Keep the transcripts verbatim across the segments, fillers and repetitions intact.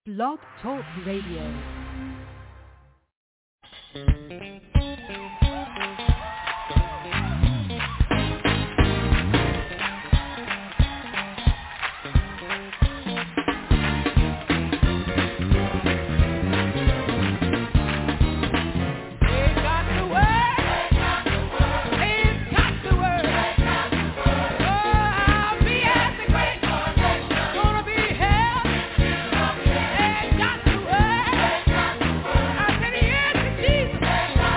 Blog Talk Radio. Got the word. I said yes to Jesus.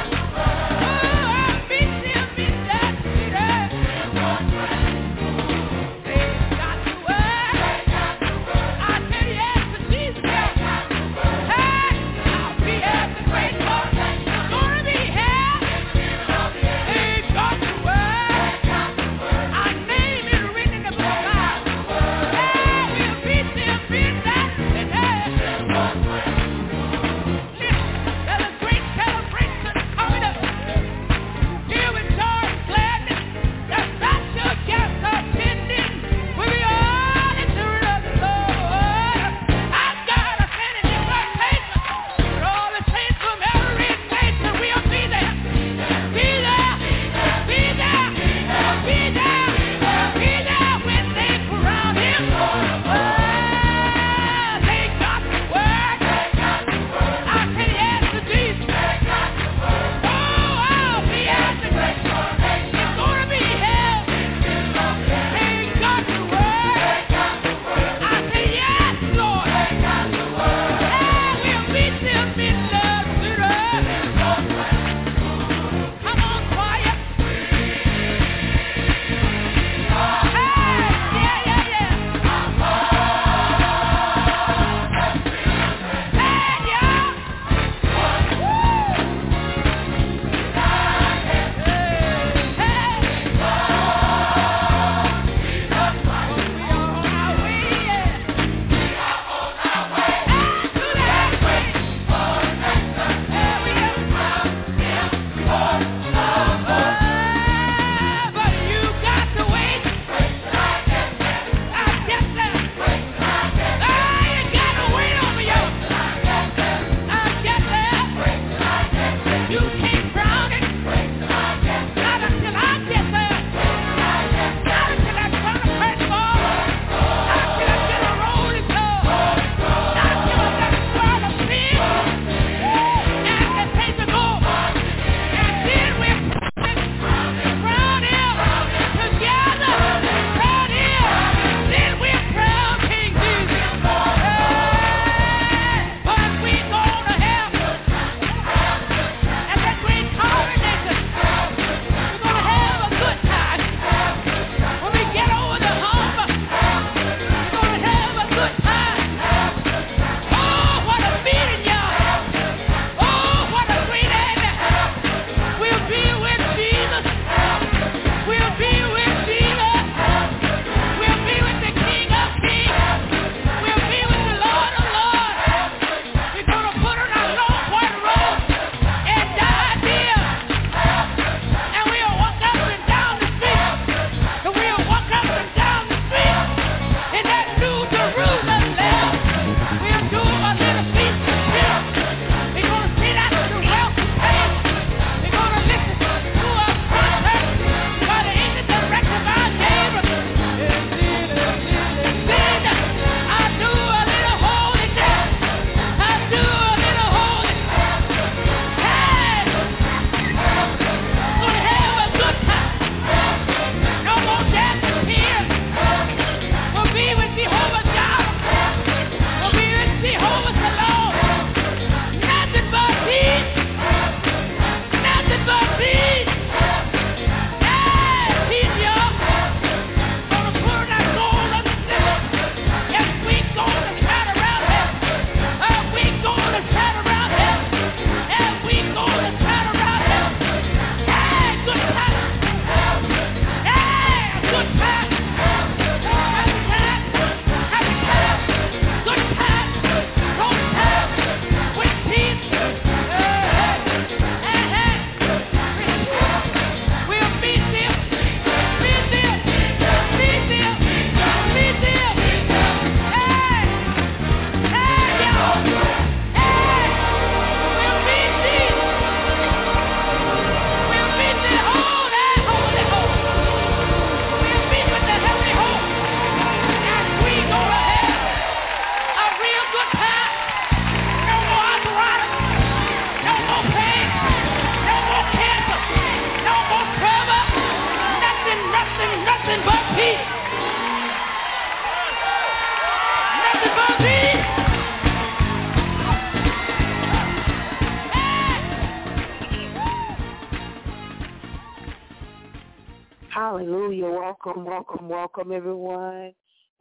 Hallelujah. Welcome, welcome, welcome, everyone.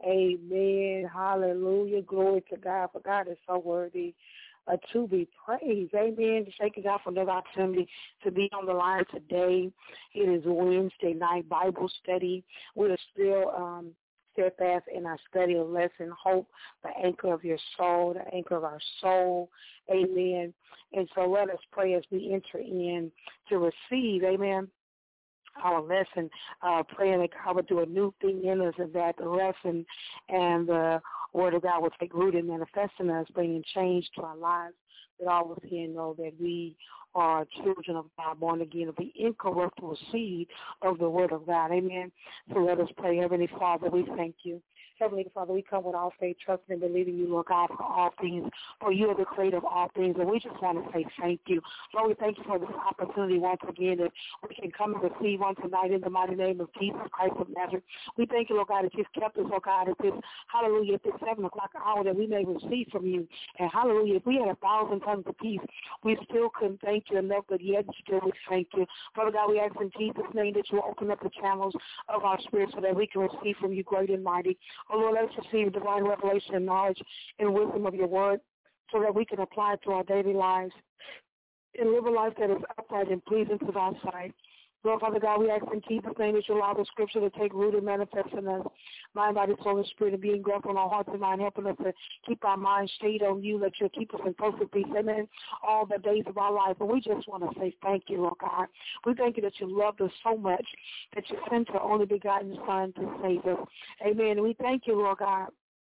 Amen. Hallelujah. Glory to God, for God is so worthy uh, to be praised. Amen. Thank God for another opportunity to be on the line today. It is Wednesday night Bible study. We are still um, steadfast in our study of lesson, hope, the anchor of your soul, the anchor of our soul. Amen. And so let us pray as we enter in to receive, amen, our lesson, uh, praying that God would do a new thing in us, and that the lesson and the Word of God will take root and manifest in us, bringing change to our lives, that all of us here know that we are children of God, born again of the incorruptible seed of the Word of God. Amen. So let us pray. Heavenly Father, we thank you. Heavenly Father, we come with all faith, trusting and believing you, Lord God, for all things, for you are the creator of all things, and we just want to say thank you. Lord, we thank you for this opportunity once again that we can come and receive on tonight in the mighty name of Jesus Christ of Nazareth. We thank you, Lord God, that you've kept us, Lord God, at this, hallelujah, at this seven o'clock hour that we may receive from you. And hallelujah, if we had a thousand tongues of peace, we still couldn't thank you enough, but yet still we thank you. Father God, we ask in Jesus' name that you open up the channels of our spirit so that we can receive from you great and mighty. Oh, Lord, let us receive divine revelation and knowledge and wisdom of your word so that we can apply it to our daily lives and live a life that is upright and pleasing to thy sight. Lord, Father God, we ask in Jesus' name that you allow the scripture to take root and manifest in us, mind, body, soul, and spirit, and be engulfed in our hearts and mind, helping us to keep our minds stayed on you, that you'll keep us in perfect peace, amen, all the days of our life. And we just want to say thank you, Lord God. We thank you that you loved us so much that you sent your only begotten Son to save us. Amen. And we thank you, Lord God,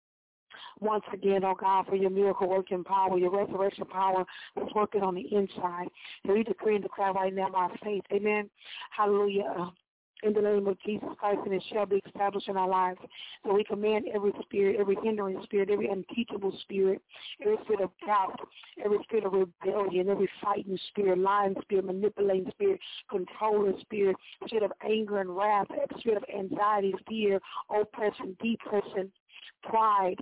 once again, oh God, for your miracle working power, your resurrection power that's working on the inside. And we decree and declare right now by faith, amen, hallelujah, in the name of Jesus Christ, and it shall be established in our lives. So we command every spirit, every hindering spirit, every unteachable spirit, every spirit of doubt, every spirit of rebellion, every fighting spirit, lying spirit, manipulating spirit, controlling spirit, spirit of anger and wrath, spirit of anxiety, fear, oppression, depression, pride.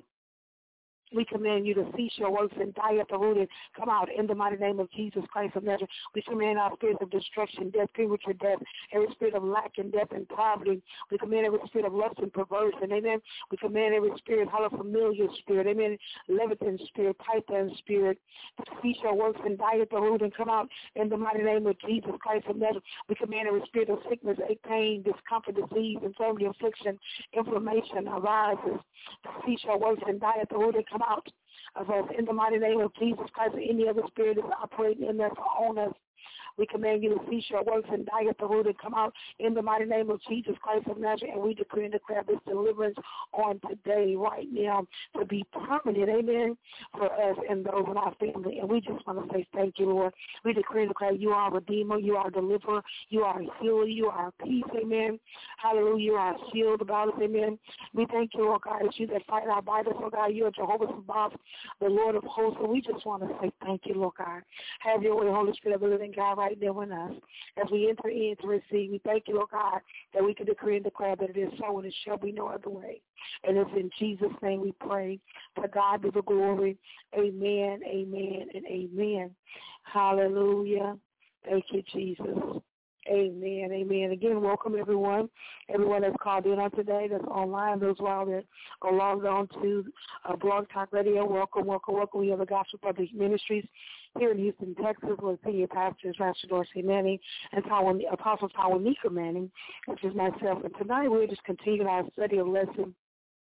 We command you to cease your works and die at the root and come out in the mighty name of Jesus Christ of Nazareth. We command our spirits of destruction, death, premature death, every spirit of lack and death and poverty. We command every spirit of lust and perversion, amen. We command every spirit, hallelujah, familiar spirit, amen, Leviathan spirit, Python spirit, to cease your works and die at the root and come out in the mighty name of Jesus Christ of Nazareth. We command every spirit of sickness, ache, pain, discomfort, disease, infirmity, affliction, inflammation arises, to cease your works and die at the root and come out of us in the mighty name of Jesus Christ. Any other spirit is operating in us or on us, we command you to cease your works and die at the root and come out in the mighty name of Jesus Christ of Nazareth. And we decree and declare this deliverance on today, right now, to be permanent, amen, for us and those in our family. And we just want to say thank you, Lord. We decree and declare you are a redeemer, you are a deliverer, you are a healer, you are a peace, amen. Hallelujah, you are a shield about us, amen. We thank you, Lord God, it's you that fight our battles, Lord God. You are Jehovah Sabaoth, the Lord of hosts. And we just want to say thank you, Lord God. Have your way, Holy Spirit of the living God, right there in us. As we enter in to receive, we thank you, Lord God, that we can decree and declare that it is so and it shall be no other way. And it's in Jesus' name we pray. For God be the glory. Amen, amen, and amen. Hallelujah. Thank you, Jesus. Amen, amen. Again, welcome everyone. Everyone that's called in on today, that's online, those who are that are logged on to uh, Blog Talk Radio, welcome, welcome, welcome. We have the Gospel Public Ministries here in Houston, Texas, with senior pastors, Pastor Dorsey Manning and Tawa, Apostle Tawanika Manning, which is myself. And tonight we're just continuing our study of lesson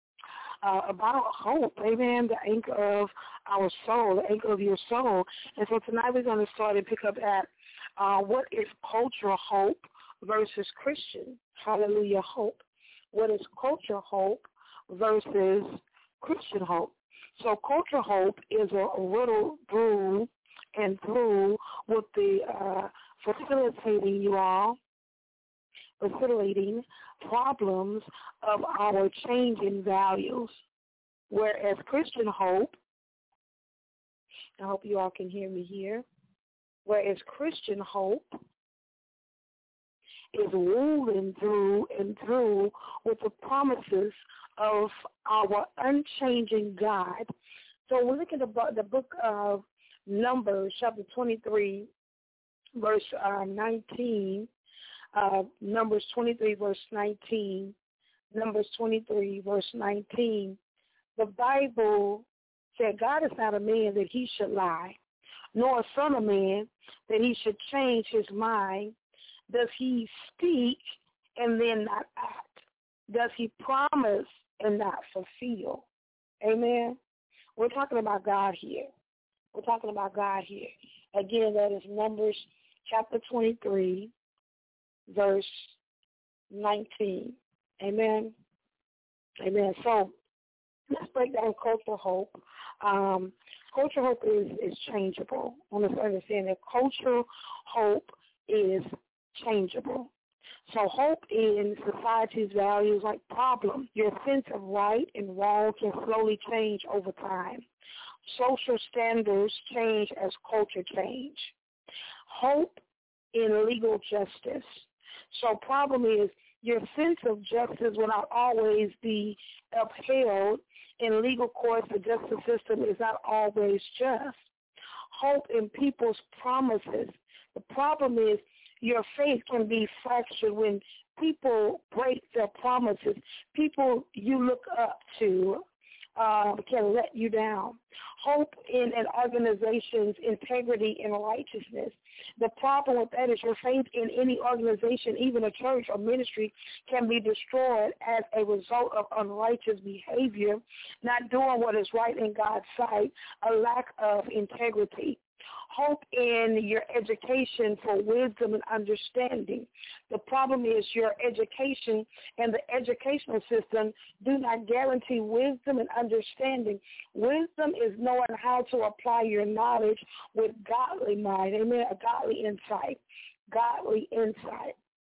Uh, about hope, amen, the anchor of our soul, the anchor of your soul. And so tonight we're going to start and pick up at uh, what is cultural hope versus Christian, hallelujah, hope. What is cultural hope versus Christian hope? So cultural hope is a, a riddle through and through with the uh, facilitating you all, facilitating problems of our changing values, whereas Christian hope, I hope you all can hear me here, whereas Christian hope is ruling through and through with the promises of our unchanging God. So we're looking at the book of Numbers, chapter twenty-three, verse uh, nineteen. uh, Numbers twenty-three, verse nineteen. Numbers twenty-three, verse nineteen. The Bible said, God is not a man that he should lie, nor a son of man that he should change his mind. Does he speak and then not act? Does he promise and not fulfill? Amen. We're talking about God here. We're talking about God here. Again, that is Numbers chapter twenty-three, verse nineteen. Amen. Amen. So let's break down cultural hope. Um, cultural hope is, is changeable. I want to understand that cultural hope is changeable. So hope in society's values like problem. Your sense of right and wrong can slowly change over time. Social standards change as culture change. Hope in legal justice. So problem is your sense of justice will not always be upheld. In legal courts, the justice system is not always just. Hope in people's promises. The problem is your faith can be fractured when people break their promises. People you look up to uh, can let you down. Hope in an organization's integrity and righteousness. The problem with that is your faith in any organization, even a church or ministry, can be destroyed as a result of unrighteous behavior, not doing what is right in God's sight, a lack of integrity. Hope in your education for wisdom and understanding. The problem is your education and the educational system do not guarantee wisdom and understanding. Wisdom is knowing how to apply your knowledge with godly mind, amen, a godly insight, godly insight.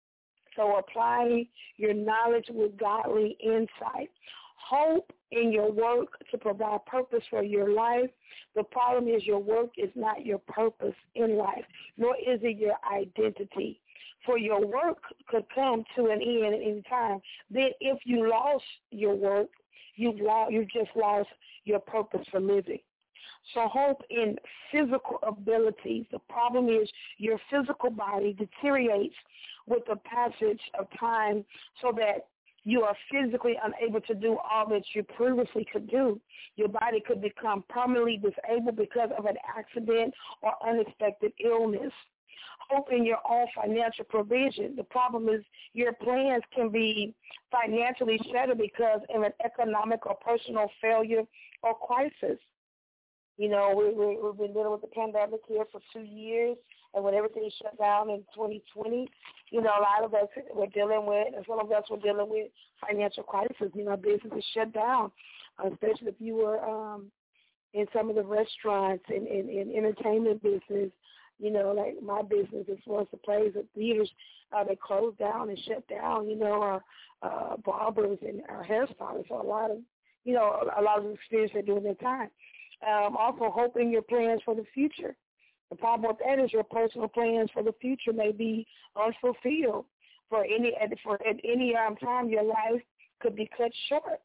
So apply your knowledge with godly insight. Hope in your work to provide purpose for your life. The problem is your work is not your purpose in life, nor is it your identity. For your work could come to an end at any time. Then if you lost your work, you've lost, you just lost your purpose for living. So hope in physical abilities. The problem is your physical body deteriorates with the passage of time so that you are physically unable to do all that you previously could do. Your body could become permanently disabled because of an accident or unexpected illness. Hope in your own financial provision. The problem is your plans can be financially shattered because of an economic or personal failure or crisis. You know, we, we, we've been dealing with the pandemic here for two years, and when everything shut down in twenty twenty, you know, a lot of us were dealing with, and some of us were dealing with financial crisis. You know, businesses shut down, especially if you were um, in some of the restaurants and, and, and entertainment business. You know, like my business is was the plays at theaters. Uh, they closed down and shut down, you know, our uh, barbers and our hairstylists. So a lot of, you know, a lot of experience they're doing their time. Um, also, hoping your plans for the future. The problem with that is your personal plans for the future may be unfulfilled. For any for at any um, time, your life could be cut short.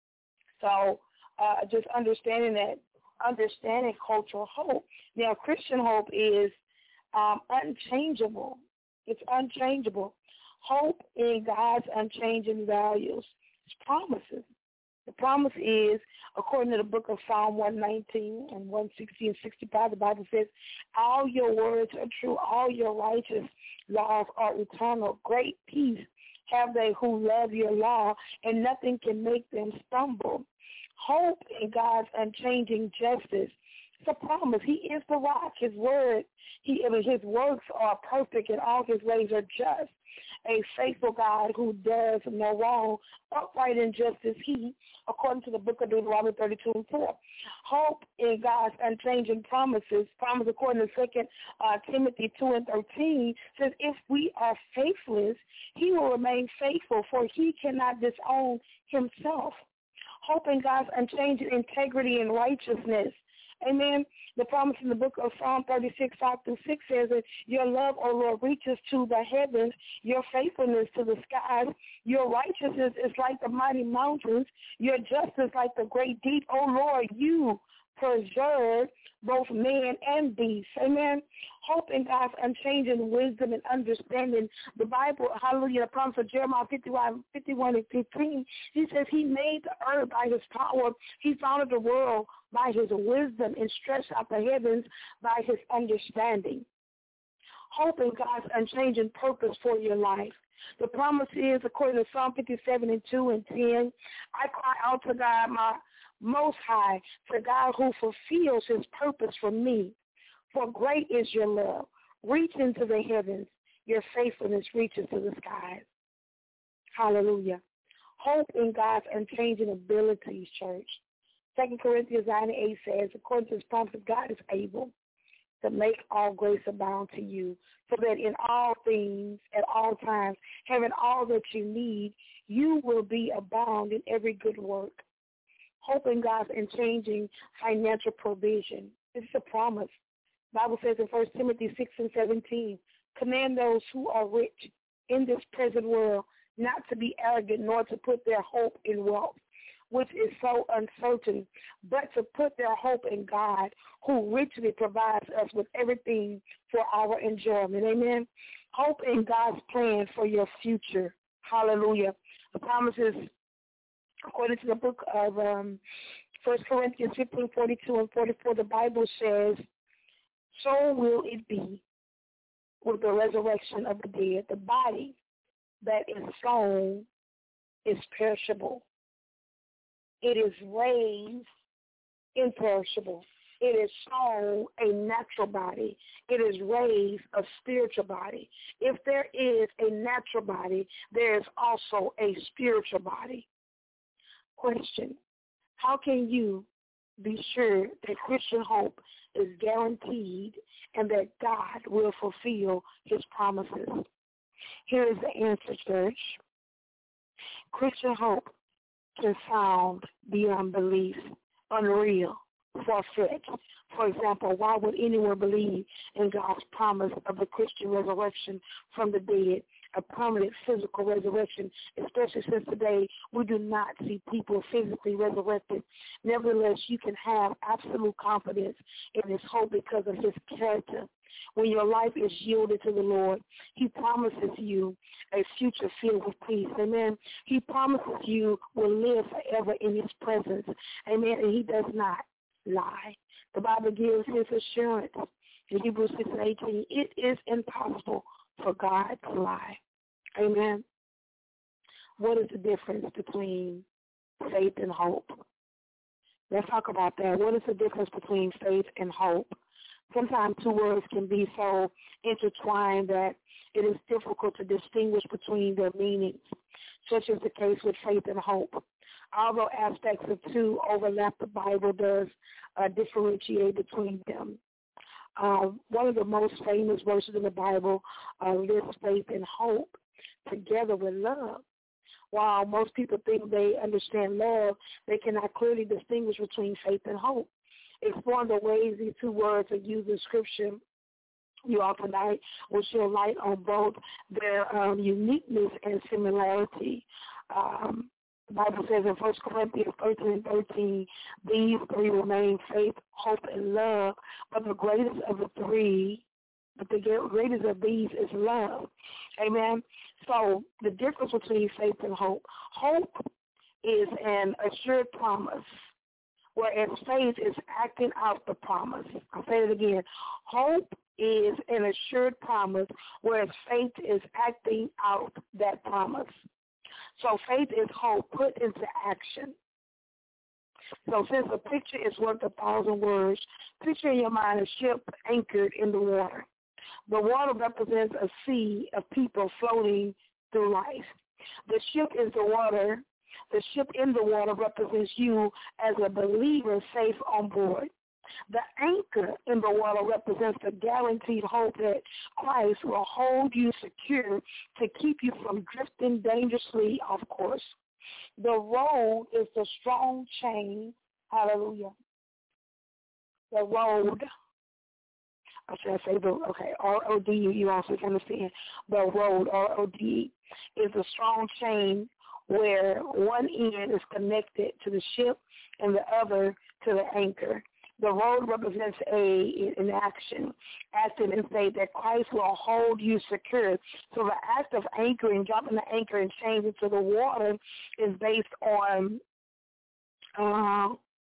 So, uh, just understanding that, understanding cultural hope. Now, Christian hope is um, unchangeable. It's unchangeable. Hope in God's unchanging values. His promises. The promise is, according to the book of Psalm one nineteen and one sixty and sixty-five, the Bible says, all your words are true, all your righteous laws are eternal. Great peace have they who love your law, and nothing can make them stumble. Hope in God's unchanging justice. It's a promise. He is the rock. His word, he, I mean, his works are perfect, and all his ways are just. A faithful God who does no wrong, upright in justice he, according to the book of Deuteronomy thirty-two and four. Hope in God's unchanging promises. Promise according to Second uh, Timothy two and thirteen says, if we are faithless, he will remain faithful, for he cannot disown himself. Hope in God's unchanging integrity and righteousness. Amen. The promise in the book of Psalm thirty-six, five through six says that your love, O Lord, reaches to the heavens, your faithfulness to the skies. Your righteousness is like the mighty mountains, your justice like the great deep. O Lord, you preserve both man and beast. Amen. Hope in God's unchanging wisdom and understanding. The Bible, hallelujah, the promise of Jeremiah fifty-one, fifty-one and fifteen, he says he made the earth by his power. He founded the world by his wisdom and stretched out the heavens by his understanding. Hope in God's unchanging purpose for your life. The promise is, according to Psalm fifty-seven and two and ten, I cry out to God, my Most High, to God who fulfills his purpose for me. For great is your love. Reach into the heavens. Your faithfulness reaches to the skies. Hallelujah. Hope in God's unchanging abilities, church. Second Corinthians nine and eight says, according to his promise, God is able to make all grace abound to you, so that in all things, at all times, having all that you need, you will be abound in every good work. Hope in God's unchanging financial provision. This is a promise. The Bible says in First Timothy six and seventeen, command those who are rich in this present world not to be arrogant, nor to put their hope in wealth, which is so uncertain, but to put their hope in God, who richly provides us with everything for our enjoyment. Amen. Hope in God's plan for your future. Hallelujah. The promises, according to the book of um, First Corinthians fifteen, forty-two and forty-four, the Bible says, so will it be with the resurrection of the dead. The body that is sown is perishable. It is raised imperishable. It is sown a natural body. It is raised a spiritual body. If there is a natural body, there is also a spiritual body. Question: how can you be sure that Christian hope is guaranteed and that God will fulfill his promises? Here is the answer, church. Christian hope can sound beyond belief, unreal, far-fetched. For example, why would anyone believe in God's promise of the Christian resurrection from the dead, a permanent physical resurrection, especially since today we do not see people physically resurrected? Nevertheless, you can have absolute confidence in his hope because of his character. When your life is yielded to the Lord, he promises you a future filled with peace. Amen. He promises you will live forever in his presence. Amen. And he does not lie. The Bible gives his assurance in Hebrews six and eighteen. It is impossible for God to lie. Amen. What is the difference between faith and hope? Let's talk about that. What is the difference between faith and hope? Sometimes two words can be so intertwined that it is difficult to distinguish between their meanings, such is the case with faith and hope. Although aspects of two overlap, the Bible does uh, differentiate between them. Uh, one of the most famous verses in the Bible uh, lists faith and hope together with love. While most people think they understand love, they cannot clearly distinguish between faith and hope. Exploring the ways these two words are used in Scripture, you all tonight will shed light on both their um, uniqueness and similarity. Um, the Bible says in First Corinthians thirteen and thirteen, these three remain: faith, hope, and love. But the greatest of the three, but the greatest of these is love. Amen. So the difference between faith and hope: hope is an assured promise, whereas faith is acting out the promise. I'll say it again. Hope is an assured promise, whereas faith is acting out that promise. So faith is hope put into action. So since a picture is worth a thousand words, picture in your mind a ship anchored in the water. The water represents a sea of people floating through life. The ship is the water. The ship in the water represents you as a believer safe on board. The anchor in the water represents the guaranteed hope that Christ will hold you secure to keep you from drifting dangerously off course. The road is the strong chain. Hallelujah. The road. Or should I say the, okay, R O D, you also can understand. The road, R O D, is a strong chain where one end is connected to the ship and the other to the anchor. The road represents a an action, acting in faith that Christ will hold you secure. So the act of anchoring, dropping the anchor and changing to the water is based on uh,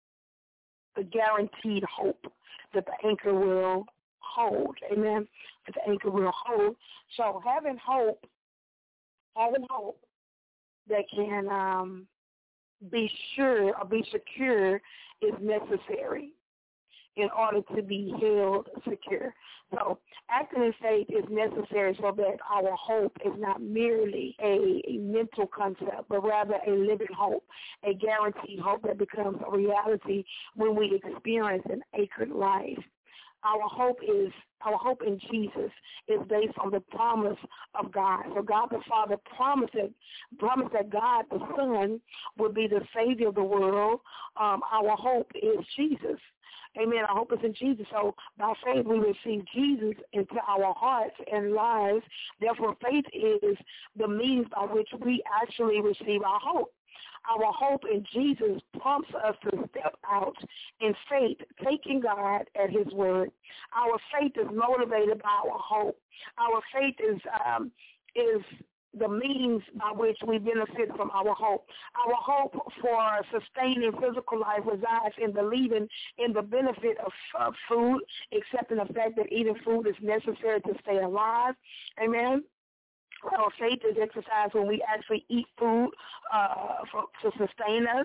the guaranteed hope that the anchor will hold. Amen. That the anchor will hold. So having hope, having hope that can um, be sure or be secure is necessary in order to be held secure. So acting in faith is necessary so that our hope is not merely a, a mental concept, but rather a living hope, a guaranteed hope that becomes a reality when we experience an anchored life. Our hope is our hope in Jesus is based on the promise of God. So God the Father promised that, promised that God the Son would be the Savior of the world. Um, our hope is Jesus. Amen. Our hope is in Jesus. So by faith we receive Jesus into our hearts and lives. Therefore, faith is the means by which we actually receive our hope. Our hope in Jesus prompts us to step out in faith, taking God at his word. Our faith is motivated by our hope. Our faith is um, is the means by which we benefit from our hope. Our hope for sustaining physical life resides in believing in the benefit of, of food, accepting the fact that eating food is necessary to stay alive. Amen. Our faith is exercised when we actually eat food uh, for, to sustain us.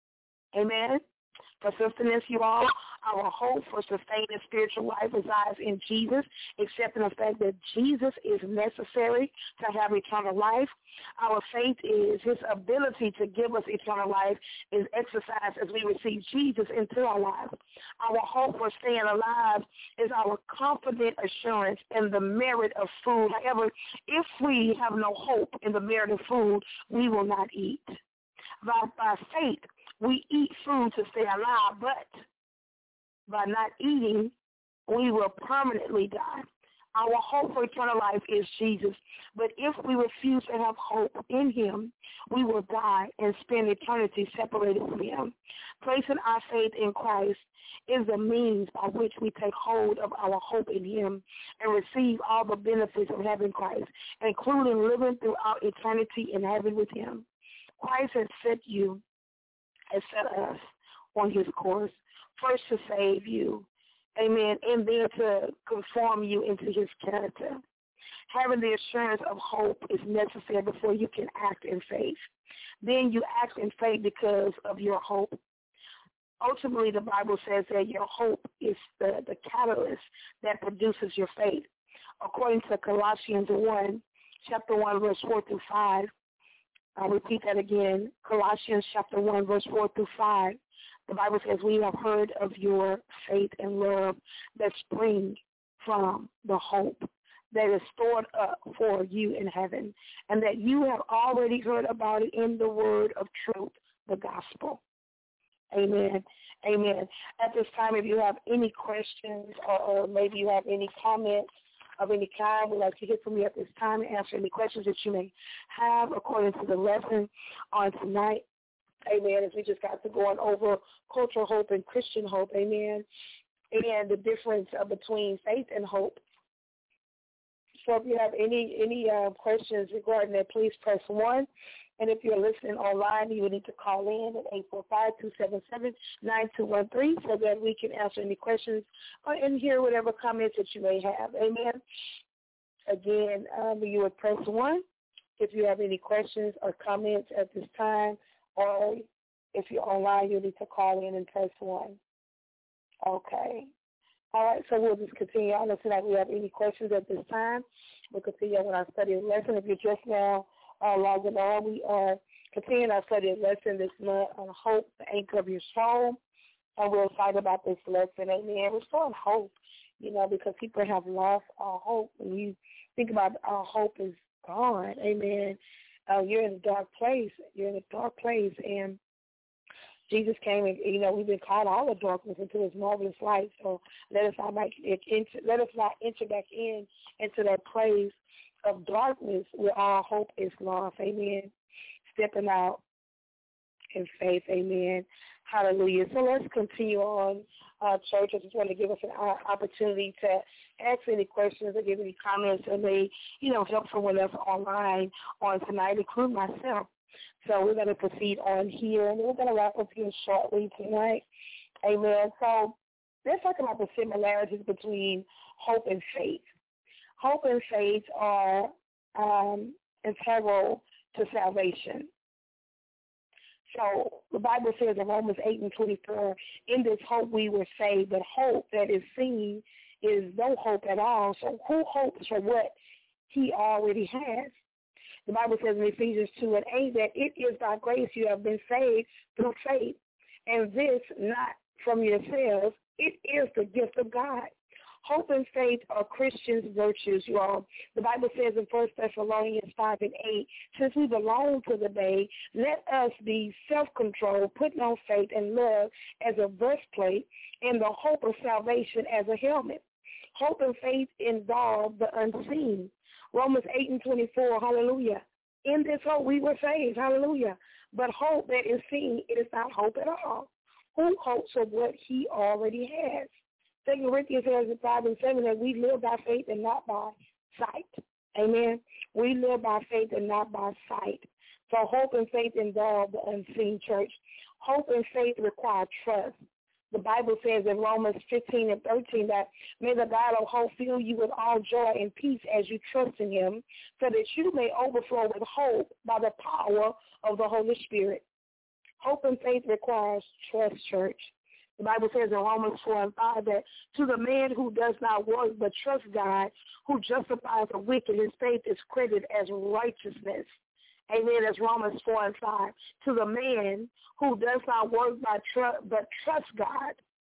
Amen. For sustenance, you all. Our hope for sustaining spiritual life resides in Jesus, accepting the fact that Jesus is necessary to have eternal life. Our faith is his ability to give us eternal life is exercised as we receive Jesus into our lives. Our hope for staying alive is our confident assurance in the merit of food. However, if we have no hope in the merit of food, we will not eat. By, by faith, we eat food to stay alive, but by not eating, we will permanently die. Our hope for eternal life is Jesus. But if we refuse to have hope in him, we will die and spend eternity separated from him. Placing our faith in Christ is the means by which we take hold of our hope in him and receive all the benefits of having Christ, including living throughout eternity in heaven with him. Christ has set you, has set us on his course, first to save you, amen, and then to conform you into his character. Having the assurance of hope is necessary before you can act in faith. Then you act in faith because of your hope. Ultimately, the Bible says that your hope is the, the catalyst that produces your faith. According to Colossians one, chapter one, verse four through five, I'll repeat that again, Colossians chapter one, verse four through five. The Bible says, we have heard of your faith and love that spring from the hope that is stored up for you in heaven, and that you have already heard about it in the word of truth, the gospel. Amen. Amen. At this time, if you have any questions or, or maybe you have any comments of any kind, we'd like to hear from you at this time and answer any questions that you may have according to the lesson on tonight. Amen. As we just got to going over cultural hope and Christian hope. Amen. And the difference uh, between faith and hope. So if you have any any uh, questions regarding that, please press one. And if you're listening online, you will need to call in at eight four five, two seven seven, nine two one three so that we can answer any questions or and hear whatever comments that you may have. Amen. Again, um, you would press one if you have any questions or comments at this time. Or if you're online, you need to call in and press one. Okay. All right, so we'll just continue on. Listen, like we have any questions at this time. We'll continue on with our study lesson. If you're just now uh, logging on, we are continuing our study lesson this month on hope, the anchor of your soul. And we're excited about this lesson. Amen. We're still on hope, you know, because people have lost all hope. When you think about it, our hope is gone. Amen. Uh, you're in a dark place. You're in a dark place, and Jesus came, and you know we've been called out of darkness into His marvelous light. So let us not make it enter, let us not enter back in into that place of darkness where our hope is lost. Amen. Stepping out in faith. Amen. Hallelujah. So let's continue on uh, church. I just want to give us an uh, opportunity to ask any questions or give any comments that may, you know, help someone else online on tonight, including myself. So we're going to proceed on here, and we're going to wrap up here shortly tonight. Amen. So let's talk about the similarities between hope and faith. Hope and faith are um, integral to salvation. So the Bible says in Romans eight and twenty-four, in this hope we were saved, but hope that is seen is no hope at all. So who hopes for what he already has? The Bible says in Ephesians two and eight that it is by grace you have been saved through faith, and this not from yourselves. It is the gift of God. Hope and faith are Christians' virtues, you all. The Bible says in First Thessalonians five and eight, since we belong to the day, let us be self-controlled, putting on faith and love as a breastplate, and the hope of salvation as a helmet. Hope and faith involve the unseen. Romans eight and twenty-four, hallelujah. In this hope we were saved, hallelujah. But hope that is seen, it is not hope at all. Who hopes of what he already has? Second Corinthians says in five and seven that we live by faith and not by sight. Amen. We live by faith and not by sight. So hope and faith involve the unseen, church. Hope and faith require trust. The Bible says in Romans fifteen and thirteen that may the God of hope fill you with all joy and peace as you trust in him, so that you may overflow with hope by the power of the Holy Spirit. Hope and faith requires trust, church. The Bible says in Romans four and five that to the man who does not work but trusts God, who justifies the wicked, his faith is credited as righteousness. Amen. That's Romans four and five. To the man who does not work by tr- but trusts God,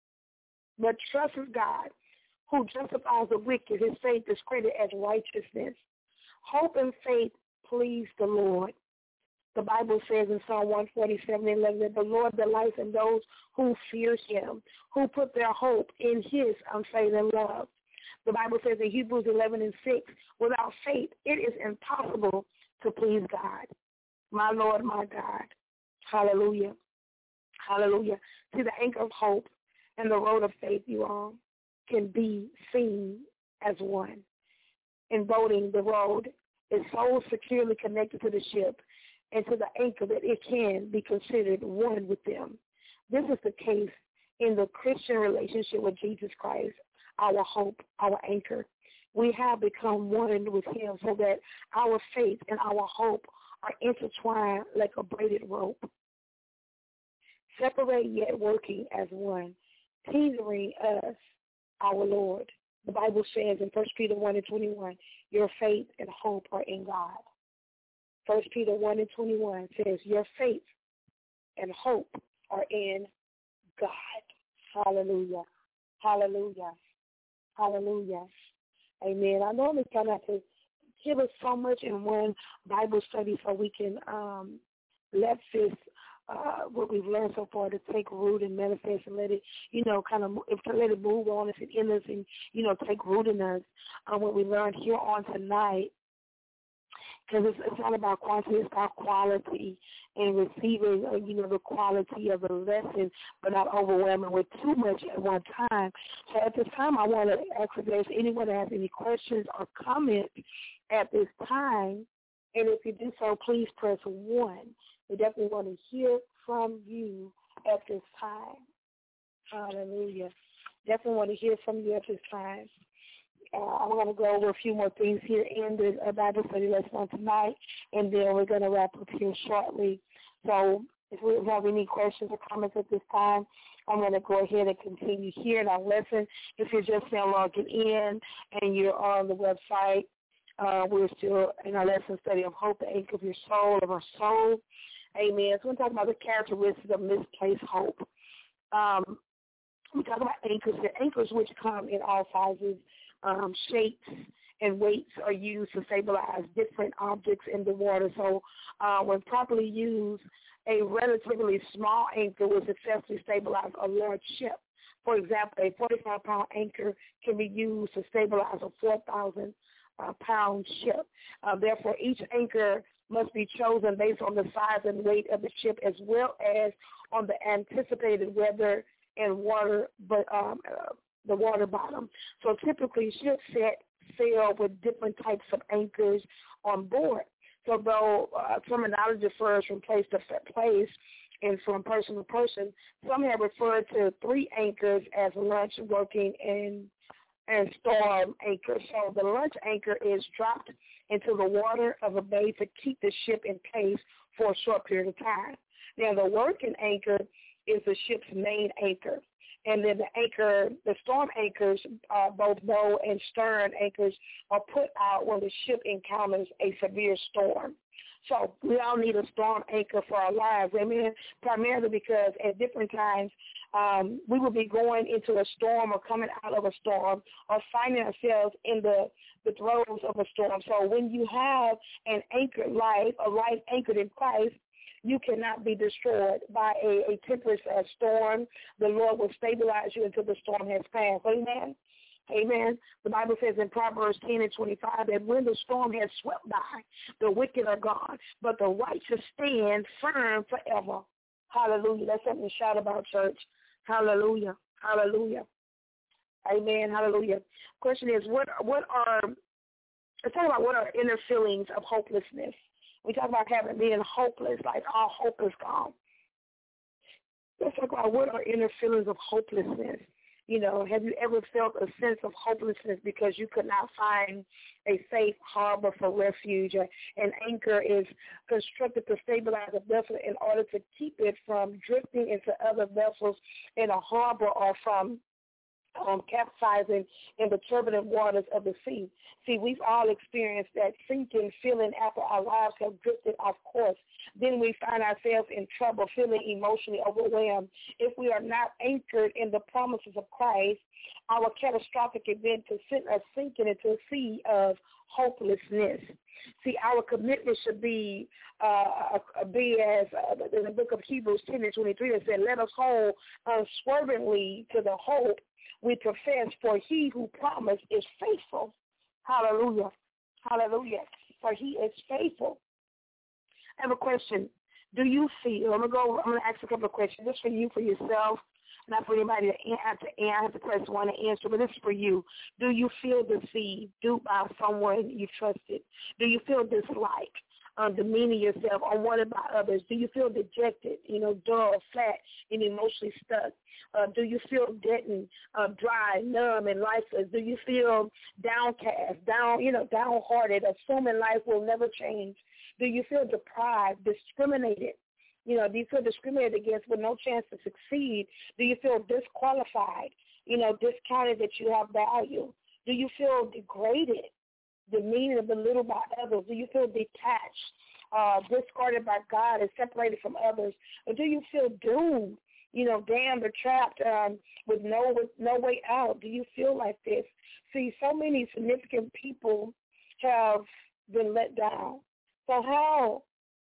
but trusts God, who justifies the wicked, his faith is credited as righteousness. Hope and faith please the Lord. The Bible says in Psalm one forty-seven and eleven that the Lord delights in those who fear him, who put their hope in his unfailing love. The Bible says in Hebrews eleven and six, without faith it is impossible to please God. My Lord, my God. Hallelujah. Hallelujah. See, the anchor of hope and the road of faith, you all, can be seen as one. In boating, the road is so securely connected to the ship and to the anchor that it can be considered one with them. This is the case in the Christian relationship with Jesus Christ, our hope, our anchor. We have become one with him so that our faith and our hope are intertwined like a braided rope, separate yet working as one, tethering us, our Lord. The Bible says in First Peter one and twenty-one, your faith and hope are in God. First Peter one and twenty-one says, your faith and hope are in God. Hallelujah. Hallelujah. Hallelujah. Amen. I normally try not to give us so much in one Bible study so we can um, let this, uh, what we've learned so far, to take root and manifest and let it, you know, kind of if to let it move on us and in us and, you know, take root in us. Um, what we learned here on tonight, because it's, it's not about quantity, it's about quality and receiving, uh, you know, the quality of the lesson, but not overwhelming with too much at one time. So at this time, I want to ask if there's anyone that has any questions or comments at this time. And if you do so, please press one. We definitely want to hear from you at this time. Hallelujah. Definitely want to hear from you at this time. Uh, I'm going to go over a few more things here in the uh, Bible study lesson on tonight, and then we're going to wrap up here shortly. So if we have any questions or comments at this time, I'm going to go ahead and continue here in our lesson. If you're just now logging in and you're on the website, uh, we're still in our lesson study of hope, the anchor of your soul, of our soul. Amen. So we're talking about the characteristics of misplaced hope. Um, we talk about anchors. The anchors which come in all sizes, Um, shapes and weights are used to stabilize different objects in the water. So uh, when properly used, a relatively small anchor will successfully stabilize a large ship. For example, a forty-five pound anchor can be used to stabilize a four thousand pound ship. Uh, therefore, each anchor must be chosen based on the size and weight of the ship as well as on the anticipated weather and water, but um, uh, the water bottom. So typically ships set sail with different types of anchors on board. So though uh, terminology differs from place to place and from person to person, some have referred to three anchors as launch, working, and and storm anchor. So the launch anchor is dropped into the water of a bay to keep the ship in place for a short period of time. Now the working anchor is the ship's main anchor. And then the anchor, the storm anchors, uh, both bow and stern anchors, are put out when the ship encounters a severe storm. So we all need a storm anchor for our lives, amen, primarily because at different times um, we will be going into a storm or coming out of a storm or finding ourselves in the, the throes of a storm. So when you have an anchored life, a life anchored in Christ, you cannot be destroyed by a, a tempest, a storm. The Lord will stabilize you until the storm has passed. Amen. Amen. The Bible says in Proverbs ten and twenty-five that when the storm has swept by, the wicked are gone, but the righteous stand firm forever. Hallelujah. That's something to shout about, church. Hallelujah. Hallelujah. Amen. Hallelujah. Question is, what what are, let's talk about what are inner feelings of hopelessness. We talk about having being hopeless, like all hope is gone. Let's talk about what are inner feelings of hopelessness. You know, have you ever felt a sense of hopelessness because you could not find a safe harbor for refuge? An anchor is constructed to stabilize a vessel in order to keep it from drifting into other vessels in a harbor or from um, capsizing in the turbulent waters of the sea. See, we've all experienced that sinking feeling after our lives have drifted off course. Then we find ourselves in trouble, feeling emotionally overwhelmed. If we are not anchored in the promises of Christ, our catastrophic event to send us sinking into a sea of hopelessness. See, our commitment should be uh, be as uh, in the book of Hebrews ten and twenty-three that said, let us hold unswervingly to the hope we profess, for he who promised is faithful. Hallelujah. Hallelujah. For he is faithful. I have a question. Do you feel, I'm going to go, I'm going to ask a couple of questions. This is for you, for yourself, not for anybody to answer. I have to press one to answer, but this is for you. Do you feel deceived, duped by someone you trusted? Do you feel disliked, um, demeaning yourself, or wanted by others? Do you feel dejected, you know, dull, flat, and emotionally stuck? Uh, do you feel deadened, uh, dry, numb, and lifeless? Do you feel downcast, down, you know, downhearted, assuming life will never change? Do you feel deprived, discriminated? You know, do you feel discriminated against with no chance to succeed? Do you feel disqualified, you know, discounted that you have value? Do you feel degraded, demeaned, and belittled by others? Do you feel detached, uh, discarded by God and separated from others? Or do you feel doomed, you know, damned or trapped um, with no with no way out? Do you feel like this? See, so many significant people have been let down. So how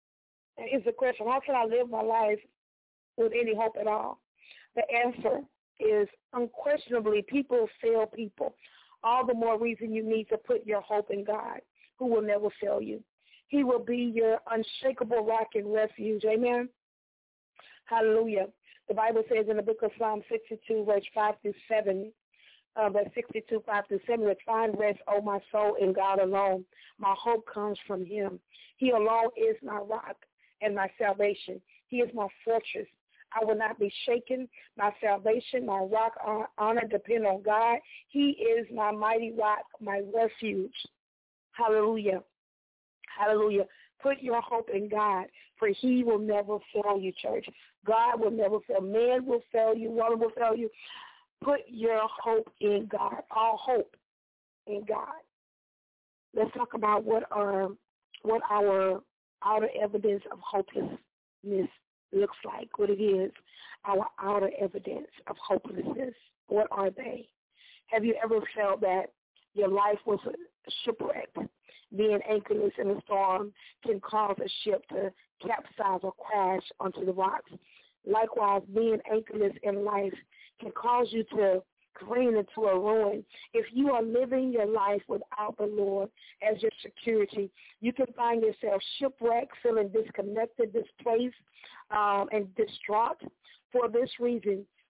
is the question, how can I live my life with any hope at all? The answer is unquestionably people fail people. All the more reason you need to put your hope in God, who will never fail you. He will be your unshakable rock and refuge. Amen? Hallelujah. The Bible says in the book of Psalm sixty-two, verse five through seven, uh, verse sixty-two, five through seven, that find rest, O my soul, in God alone. My hope comes from him. He alone is my rock and my salvation. He is my fortress. I will not be shaken. My salvation, my rock, honor depend on God. He is my mighty rock, my refuge. Hallelujah. Hallelujah. Put your hope in God, for he will never fail you, church. God will never fail. Man will fail you. Woman will fail you. Put your hope in God. All hope in God. Let's talk about what are what our outer evidence of hopelessness looks like, what it is, our outer evidence of hopelessness. What are they? Have you ever felt that your life was shipwrecked? Being anchorless in a storm can cause a ship to capsize or crash onto the rocks. Likewise, being anchorless in life can cause you to careen into a ruin. If you are living your life without the Lord as your security, you can find yourself shipwrecked, feeling disconnected, displaced, um, and distraught. For this reason,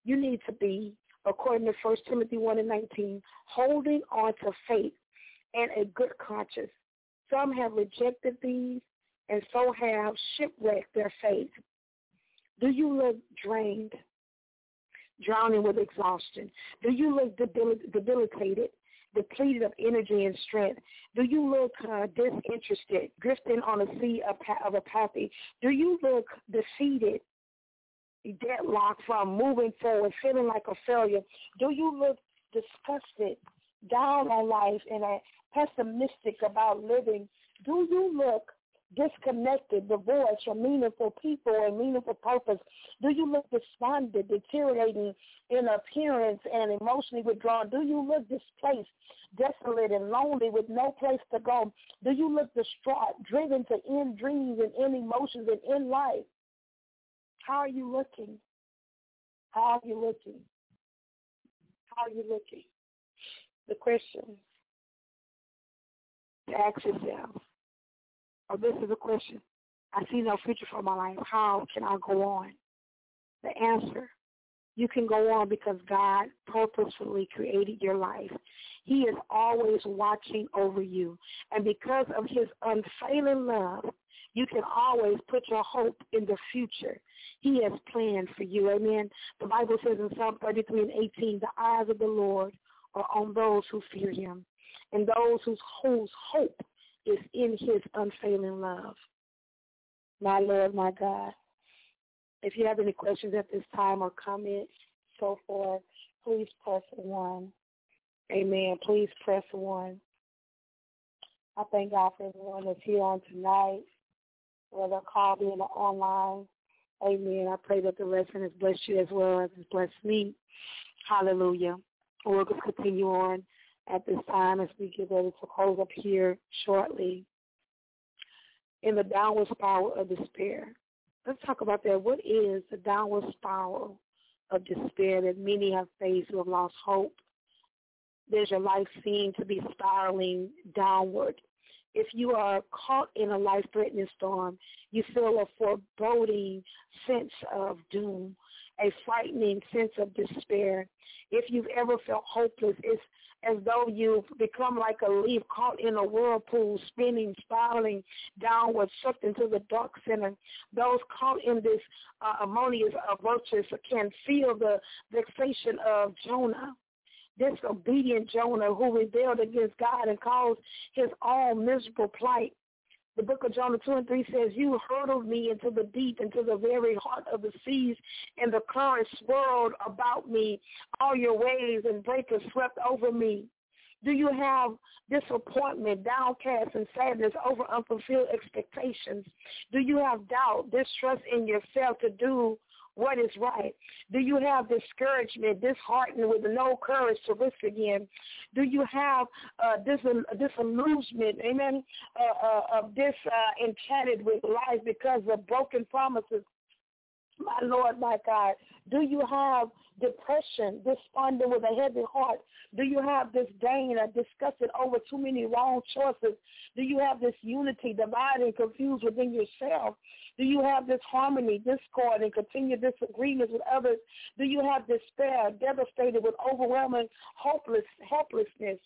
You need to be, according to First Timothy one and nineteen, holding on to faith and a good conscience. Some have rejected these and so have shipwrecked their faith. Do you look drained, drowning with exhaustion? Do you look debil- debilitated, depleted of energy and strength? Do you look uh, disinterested, drifting on a sea of, of apathy? Do you look defeated, deadlocked from moving forward, feeling like a failure? Do you look disgusted, down on life, and uh, pessimistic about living? Do you look disconnected, divorced from meaningful people and meaningful purpose? Do you look despondent, deteriorating in appearance and emotionally withdrawn? Do you look displaced, desolate, and lonely with no place to go? Do you look distraught, driven to end dreams and end emotions and end life? How are you looking? How are you looking? How are you looking? The question to ask yourself, or this is a question: I see no future for my life. How can I go on? The answer: you can go on because God purposefully created your life. He is always watching over you. And because of his unfailing love, you can always put your hope in the future. He has planned for you. Amen. The Bible says in Psalm thirty-three and eighteen, the eyes of the Lord are on those who fear him, and those whose, whose hope is in his unfailing love. My Lord, my God. If you have any questions at this time or comments, so forth, please press one. Amen. Please press one. I thank God for everyone that's here on tonight, whether called in or online. Amen. I pray that the lesson has blessed you as well as it's blessed me. Hallelujah. We'll just continue on at this time as we get ready to close up here shortly. In the downward spiral of despair. Let's talk about that. What is the downward spiral of despair that many have faced who have lost hope? Does your life seem to be spiraling downward? If you are caught in a life-threatening storm, you feel a foreboding sense of doom, a frightening sense of despair. If you've ever felt hopeless, it's as though you've become like a leaf caught in a whirlpool, spinning, spiraling downward, sucked into the dark center. Those caught in this uh, harmonious uh, vortex can feel the vexation of Jonah, disobedient Jonah, who rebelled against God and caused his own miserable plight. The book of Jonah two and three says, you hurled me into the deep, into the very heart of the seas, and the currents swirled about me. All your waves and breakers swept over me. Do you have disappointment, downcast, and sadness over unfulfilled expectations? Do you have doubt, distrust in yourself to do what is right? Do you have discouragement, disheartened with no courage to risk again? Do you have uh, dis- disillusionment, amen, uh, uh, of this uh, enchanted with life because of broken promises? My Lord, my God, do you have depression, despondent with a heavy heart? Do you have disdain or disgusted over too many wrong choices? Do you have this unity, divided and confused within yourself? Do you have this harmony, discord, and continued disagreements with others? Do you have despair, devastated with overwhelming hopeless, helplessness?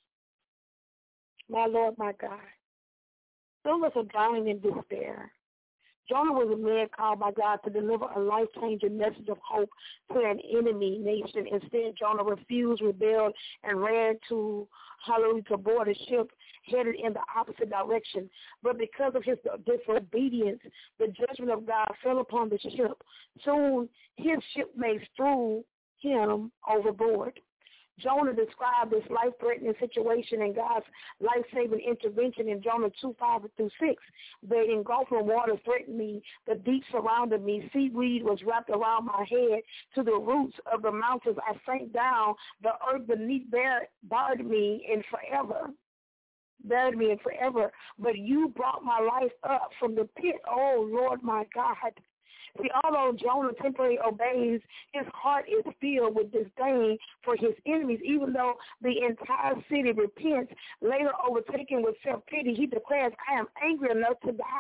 My Lord, my God, some of us are drowning in despair. Jonah was a man called by God to deliver a life-changing message of hope to an enemy nation. Instead, Jonah refused, rebelled, and ran to, hallelujah, to board a ship headed in the opposite direction. But because of his disobedience, the judgment of God fell upon the ship. Soon, his shipmates threw him overboard. Jonah described this life-threatening situation and God's life-saving intervention in Jonah two, five through six. The engulfing water threatened me. The deep surrounded me. Seaweed was wrapped around my head. To the roots of the mountains I sank down. The earth beneath buried me in forever. Buried me in forever. But you brought my life up from the pit. Oh, Lord, my God. See, although Jonah temporarily obeys, his heart is filled with disdain for his enemies. Even though the entire city repents, later overtaken with self-pity, he declares, I am angry enough to die.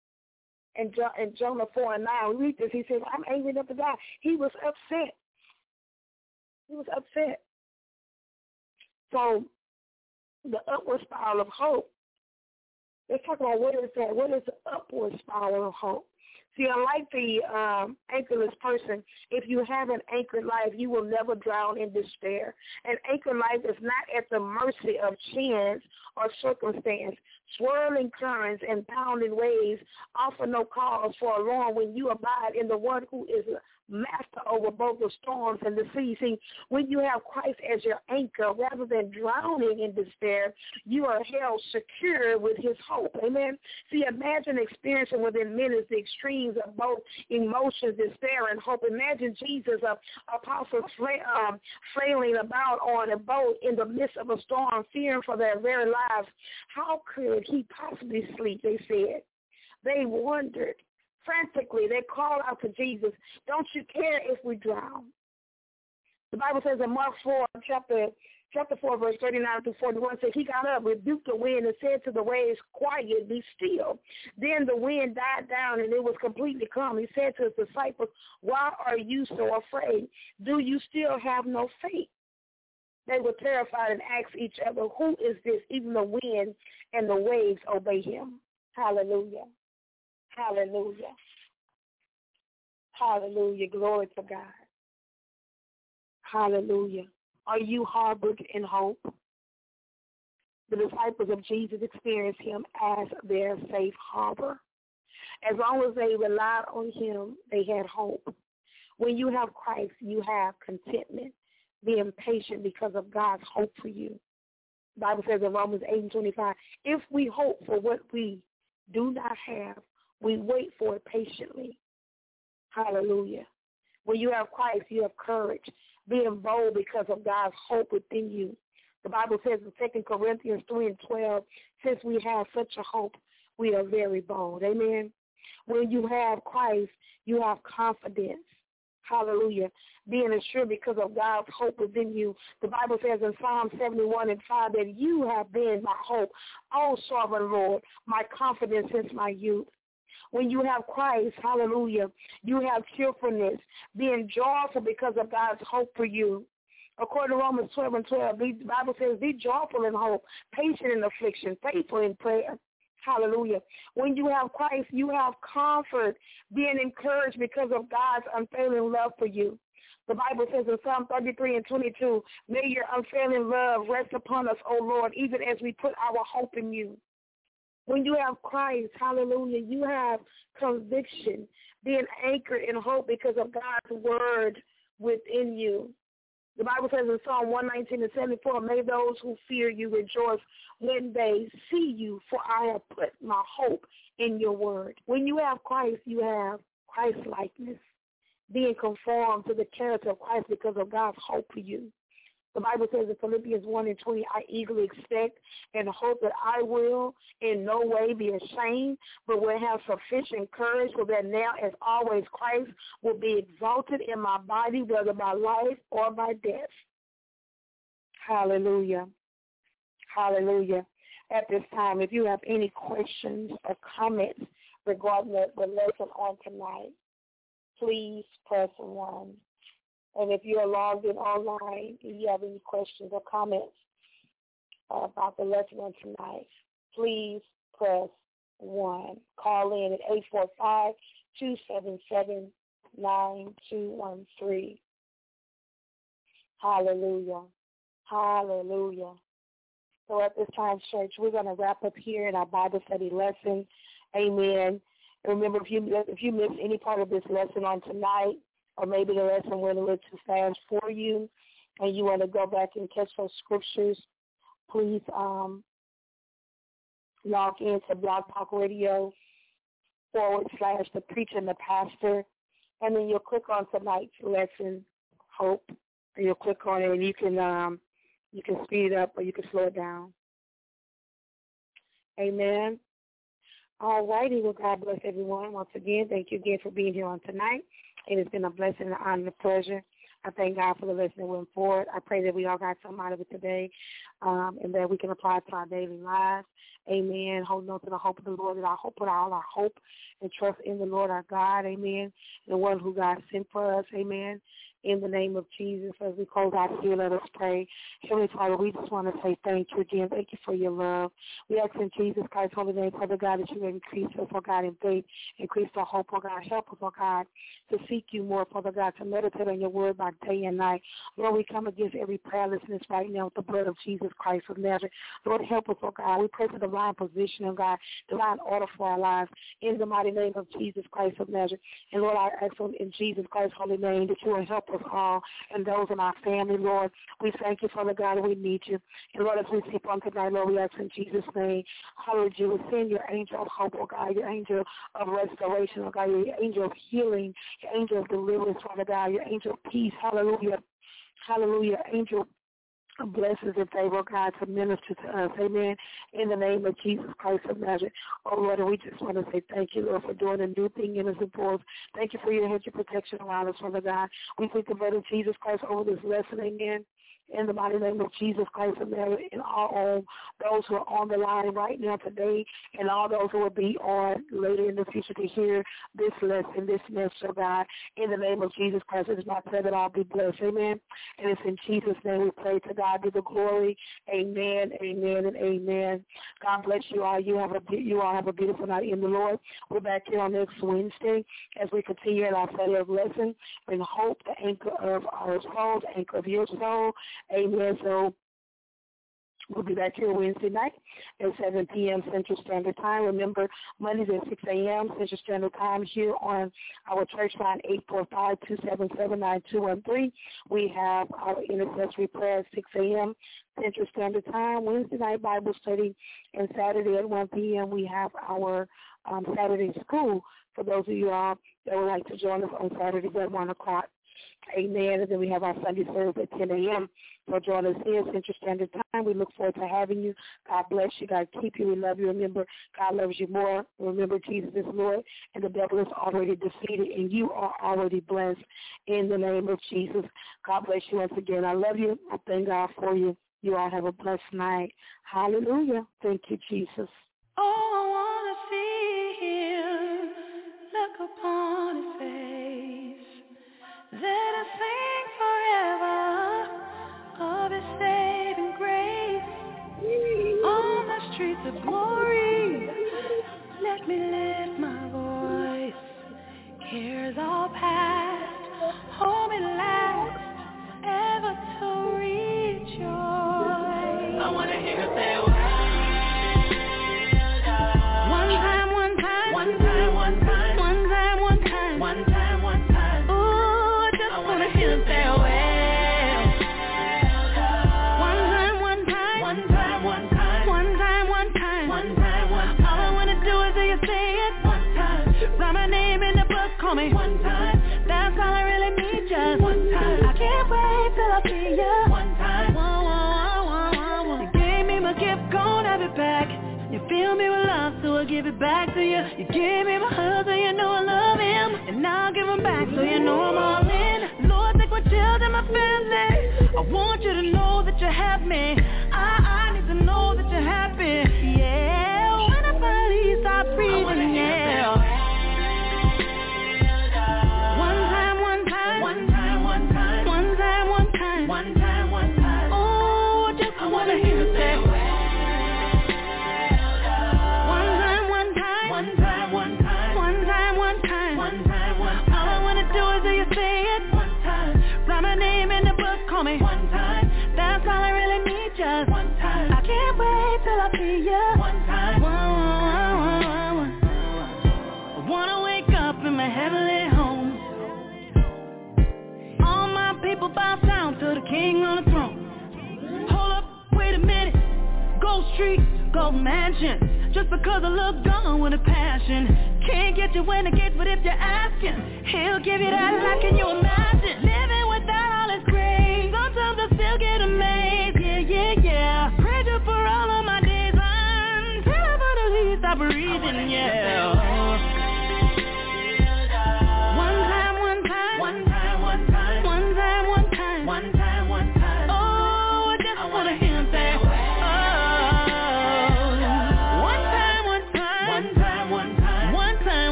And jo- in Jonah four and nine, we read this, he says, I'm angry enough to die. He was upset. He was upset. So the upward spiral of hope, let's talk about what is that. What is the upward spiral of hope? See, unlike the um, anchorless person, if you have an anchored life, you will never drown in despair. An anchored life is not at the mercy of chance or circumstance. Swirling currents and pounding waves offer no cause for alarm when you abide in the one who is master over both the storms and the sea. See, when you have Christ as your anchor, rather than drowning in despair, you are held secure with his hope. Amen. See, imagine experiencing within minutes the extremes of both emotions, despair, and hope. Imagine Jesus, uh, apostles, um, flailing about on a boat in the midst of a storm, fearing for their very lives. How could he possibly sleep, they said. They wondered. Frantically, they called out to Jesus, don't you care if we drown? The Bible says in Mark four, chapter, chapter four, verse thirty-nine through forty-one, says he got up, rebuked the wind, and said to the waves, quiet, be still. Then the wind died down, and it was completely calm. He said to his disciples, why are you so afraid? Do you still have no faith? They were terrified and asked each other, who is this? Even the wind and the waves obey him. Hallelujah. Hallelujah. Hallelujah. Glory to God. Hallelujah. Are you harbored in hope? The disciples of Jesus experienced him as their safe harbor. As long as they relied on him, they had hope. When you have Christ, you have contentment, being patient because of God's hope for you. The Bible says in Romans eight and twenty-five, if we hope for what we do not have, we wait for it patiently. Hallelujah. When you have Christ, you have courage, being bold because of God's hope within you. The Bible says in Second Corinthians three and twelve, since we have such a hope, we are very bold. Amen. When you have Christ, you have confidence. Hallelujah. Being assured because of God's hope within you. The Bible says in Psalm seventy-one and five that you have been my hope, O sovereign Lord, my confidence since my youth. When you have Christ, hallelujah, you have cheerfulness, being joyful because of God's hope for you. According to Romans twelve and twelve, the Bible says, be joyful in hope, patient in affliction, faithful in prayer. Hallelujah. When you have Christ, you have comfort, being encouraged because of God's unfailing love for you. The Bible says in Psalm thirty-three and twenty-two, may your unfailing love rest upon us, O Lord, even as we put our hope in you. When you have Christ, hallelujah, you have conviction, being anchored in hope because of God's word within you. The Bible says in Psalm one nineteen and seventy-four, may those who fear you rejoice when they see you, for I have put my hope in your word. When you have Christ, you have Christ-likeness, being conformed to the character of Christ because of God's hope for you. The Bible says in Philippians one and twenty, I eagerly expect and hope that I will in no way be ashamed, but will have sufficient courage so that now, as always, Christ will be exalted in my body, whether by life or by death. Hallelujah. Hallelujah. At this time, if you have any questions or comments regarding the, the lesson on tonight, please press one. And if you're logged in online, if you have any questions or comments uh, about the lesson on tonight, please press one. Call in at eight four five, two seven seven, nine two one three. Hallelujah. Hallelujah. So at this time, church, we're going to wrap up here in our Bible study lesson. Amen. And remember, if you, if you missed any part of this lesson on tonight, or maybe the lesson went a little too fast for you, and you want to go back and catch those scriptures, please um, log into Blog Talk Radio forward slash the preacher and the pastor, and then you'll click on tonight's lesson, Hope, and you'll click on it, and you can um, you can speed it up or you can slow it down. Amen. All righty. Well, God bless everyone. Once again, thank you again for being here on tonight. It has been a blessing, an honor, and a pleasure. I thank God for the lesson that went forward. I pray that we all got something out of it today, um, and that we can apply it to our daily lives. Amen. Holding on to the hope of the Lord, and I hope, put all our hope and trust in the Lord our God. Amen. The one who God sent for us. Amen. in the name of Jesus. As we close out here, let us pray. Heavenly Father, we just want to say thank you again. Thank you for your love. We ask in Jesus Christ's holy name, Father God, that you may increase us, oh God, in faith, increase our hope, oh God. Help us, oh God, to seek you more, Father God, to meditate on your word by day and night. Lord, we come against every prayerlessness right now with the blood of Jesus Christ of Nazareth. Lord, help us, oh God. We pray for divine position, oh God, divine order for our lives in the mighty name of Jesus Christ of Nazareth. And Lord, I ask in Jesus Christ's holy name that you will help us all and those in our family, Lord. We thank you, Father God, and we need you. And Lord, as we sleep on tonight, Lord, we ask in Jesus' name, hallelujah, you will send your angel of hope, oh God, your angel of restoration, oh God, your angel of healing, your angel of deliverance, Father God, your angel of peace, hallelujah, hallelujah, angel blessings and favor, God, to minister to us. Amen. In the name of Jesus Christ of Nazareth. Oh, Lord, and we just want to say thank you, Lord, for doing a new thing in us and for us. Thank you for your hedge of protection around us, Father God. We plead the blood of Jesus Christ over this lesson. Amen. In the mighty name of Jesus Christ of Nazareth, and all those who are on the line right now today, and all those who will be on later in the future to hear this lesson, this message, oh God, in the name of Jesus Christ, it is my prayer that I'll be blessed. Amen. And it's in Jesus' name we pray. To God be the glory. Amen, amen, and amen. God bless you all. You have a you all have a beautiful night in the Lord. We're back here on next Wednesday as we continue in our study of lesson and hope, the anchor of our soul, the anchor of your soul. Amen. So we'll be back here Wednesday night at seven p.m. Central Standard Time. Remember, Mondays at six a.m. Central Standard Time here on our church line, eight four five, two seven seven, nine two one three. We have our intercessory prayer at six a.m. Central Standard Time, Wednesday night Bible study, and Saturday at one p.m. we have our um, Saturday school for those of you all that would like to join us on Saturdays at one o'clock. Amen. And then we have our Sunday service at ten a.m. So join us here, Central Standard Time. We look forward to having you. God bless you. God keep you. We love you. Remember, God loves you more. Remember, Jesus is Lord, and the devil is already defeated, and you are already blessed in the name of Jesus. God bless you once again. I love you. I thank God for you. You all have a blessed night. Hallelujah. Thank you, Jesus. Oh, I want to see him look upon his face. Let us sing forever of his saving grace. On the streets of glory, let me lift my voice. Cares all past, hold me last, ever to rejoice. I want to hear you say, well done. One time, one time, one time, one time, one time, one time, one time, one time. Ooh, I just want to hear you say, well done. One time, one time, one time, one time, one time, one time, one time, one time. All I want to do is hear you say it one time. Write my name in the book, call me one time. That's all I really need, just one time. I can't wait till I see you one time. Whoa, whoa, whoa, whoa, whoa. You gave me my gift, gon' have it back. You fill me with love, so I give it back to you. You gave me my husband, so you know I love him, and now I'll give him back, so you know I'm all in. Lord, take my children, my family. I want you to know that you have me. I, I need to know that you're happy. Yeah, when I finally stop breathing, yeah. One time, one time, one time, one time, one time, one time, one time, one time. Oh, I just wanna hear you say, one time, one time, one time, one time, one time, one time, one time, one time. All I wanna do is hear you say it one time. Write my name in the book, call me one time. That's all I really need, just one time. I can't wait till I see you one time. One, one, one, one. I wanna wake up in my heavenly home. All my people bow down to the King on the throne. Hold up, wait a minute. Gold Street, Gold Mansion. Just because I look gone with a passion. Can't get you when I get, but if you're asking, he'll give you that life, can you imagine? Living without all his grace. Sometimes I still get amazed, yeah, yeah, yeah. Praise you for all of my days until I finally stop breathing, yeah. One time, one time, one time, one time, one time, one time, one time, one time. Oh, I just wanna hear him say,